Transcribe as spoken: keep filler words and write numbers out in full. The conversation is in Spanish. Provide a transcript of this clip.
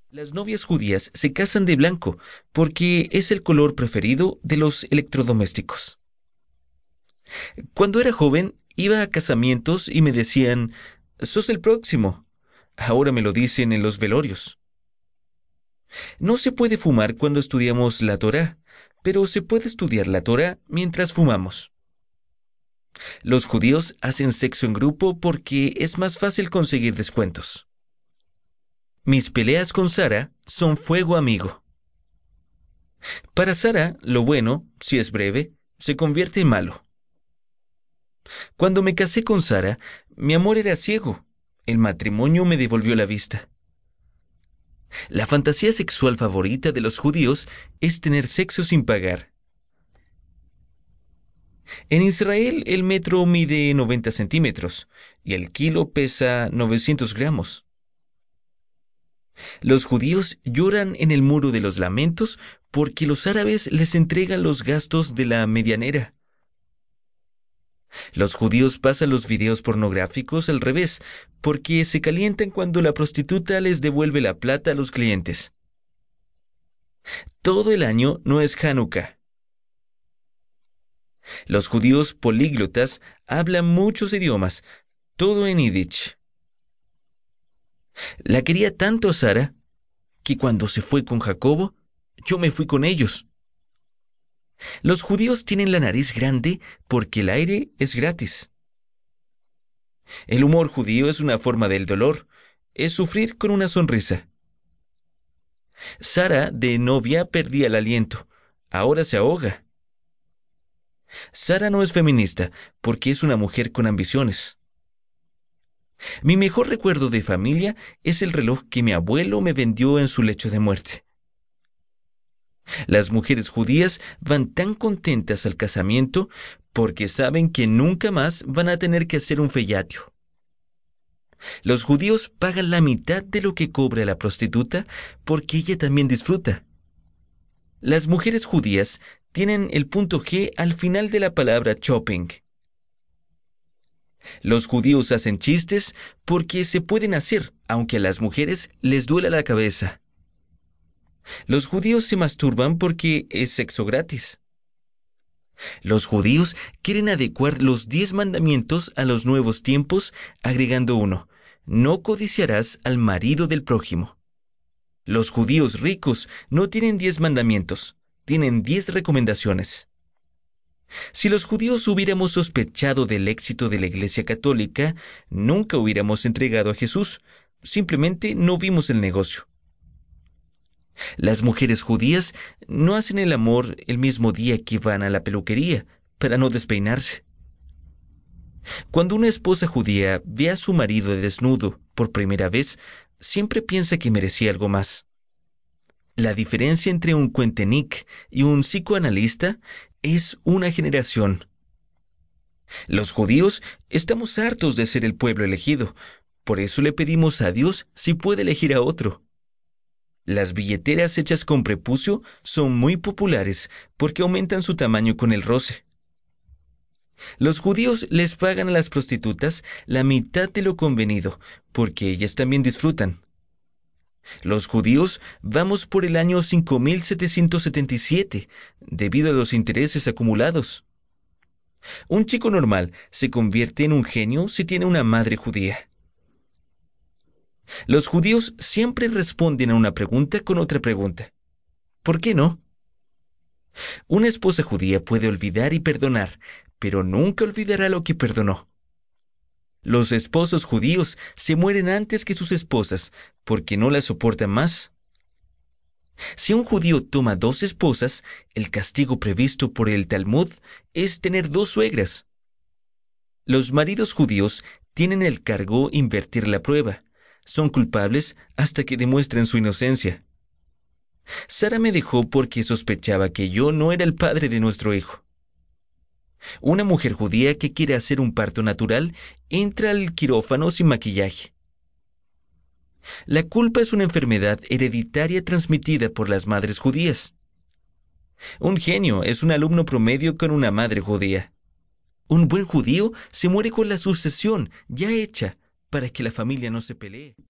Las novias judías se casan de blanco porque es el color preferido de los electrodomésticos. Cuando era joven, iba a casamientos y me decían, «Sos el próximo». Ahora me lo dicen en los velorios. No se puede fumar cuando estudiamos la Torá, pero se puede estudiar la Torá mientras fumamos. Los judíos hacen sexo en grupo porque es más fácil conseguir descuentos. Mis peleas con Sara son fuego amigo. Para Sara, lo bueno, si es breve, se convierte en malo. Cuando me casé con Sara, mi amor era ciego. El matrimonio me devolvió la vista. La fantasía sexual favorita de los judíos es tener sexo sin pagar. En Israel el metro mide noventa centímetros y el kilo pesa novecientos gramos. Los judíos lloran en el muro de los lamentos porque los árabes les entregan los gastos de la medianera. Los judíos pasan los videos pornográficos al revés porque se calientan cuando la prostituta les devuelve la plata a los clientes. Todo el año no es Hanukkah. Los judíos políglotas hablan muchos idiomas, todo en yiddish. La quería tanto Sara que cuando se fue con Jacobo, yo me fui con ellos. Los judíos tienen la nariz grande porque el aire es gratis. El humor judío es una forma del dolor, es sufrir con una sonrisa. Sara, de novia, perdía el aliento, ahora se ahoga. Sara no es feminista porque es una mujer con ambiciones. Mi mejor recuerdo de familia es el reloj que mi abuelo me vendió en su lecho de muerte. Las mujeres judías van tan contentas al casamiento porque saben que nunca más van a tener que hacer un fellatio. Los judíos pagan la mitad de lo que cobra la prostituta porque ella también disfruta. Las mujeres judías tienen el punto G al final de la palabra shopping. Los judíos hacen chistes porque se pueden hacer, aunque a las mujeres les duela la cabeza. Los judíos se masturban porque es sexo gratis. Los judíos quieren adecuar los diez mandamientos a los nuevos tiempos, agregando uno: no codiciarás al marido del prójimo. Los judíos ricos no tienen diez mandamientos, tienen diez recomendaciones. Si los judíos hubiéramos sospechado del éxito de la Iglesia Católica, nunca hubiéramos entregado a Jesús, simplemente no vimos el negocio. Las mujeres judías no hacen el amor el mismo día que van a la peluquería, para no despeinarse. Cuando una esposa judía ve a su marido desnudo por primera vez, siempre piensa que merecía algo más. La diferencia entre un cuentenique y un psicoanalista es una generación. Los judíos estamos hartos de ser el pueblo elegido, por eso le pedimos a Dios si puede elegir a otro. Las billeteras hechas con prepucio son muy populares porque aumentan su tamaño con el roce. Los judíos les pagan a las prostitutas la mitad de lo convenido porque ellas también disfrutan. Los judíos vamos por el año cinco mil setecientos setenta y siete debido a los intereses acumulados. Un chico normal se convierte en un genio si tiene una madre judía. Los judíos siempre responden a una pregunta con otra pregunta. ¿Por qué no? Una esposa judía puede olvidar y perdonar, pero nunca olvidará lo que perdonó. Los esposos judíos se mueren antes que sus esposas porque no las soportan más. Si un judío toma dos esposas, el castigo previsto por el Talmud es tener dos suegras. Los maridos judíos tienen el cargo invertir la prueba. Son culpables hasta que demuestren su inocencia. Sara me dejó porque sospechaba que yo no era el padre de nuestro hijo. Una mujer judía que quiere hacer un parto natural entra al quirófano sin maquillaje. La culpa es una enfermedad hereditaria transmitida por las madres judías. Un genio es un alumno promedio con una madre judía. Un buen judío se muere con la sucesión ya hecha para que la familia no se pelee.